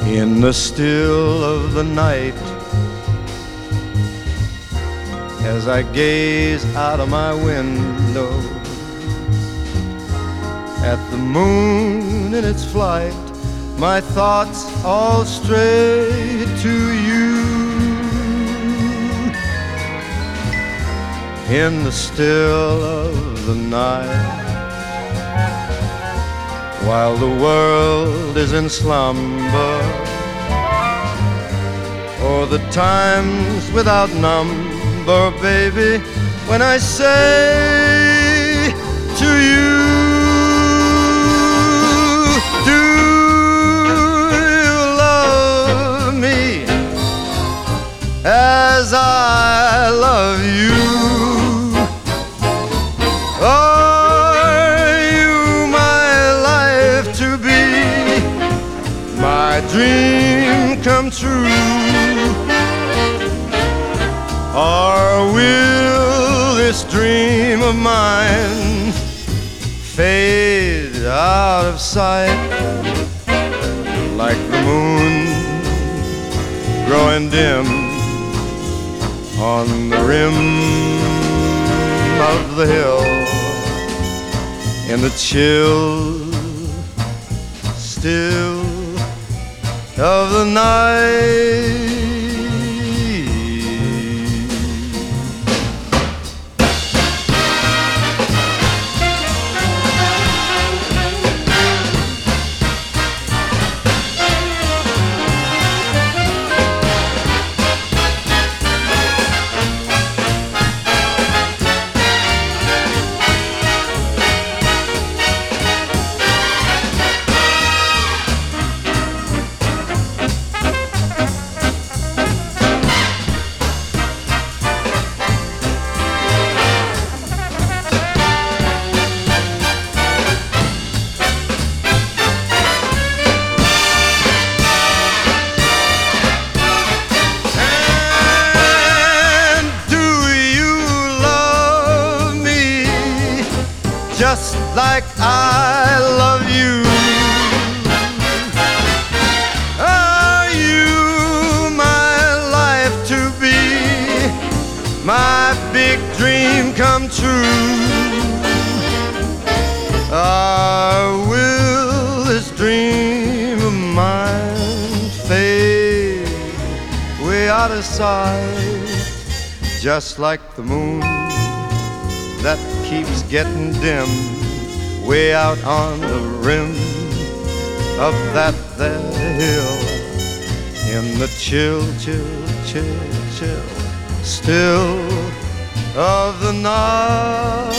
In the still of the night, as I gaze out of my window at the moon in its flight, my thoughts all stray to you. In the still of the night, while the world is in slumber, or the times without number, baby, when I say to you, do you love me as I love you? Dream come true, or will this dream of mine fade out of sight like the moon growing dim on the rim of the hill in the chill still of the night. Just like I love you. Are you my life to be, my big dream come true? Will this dream of mine fade way out of sight, just like the moon that keeps getting dim way out on the rim of that there hill in the chill, chill, chill, chill still of the night.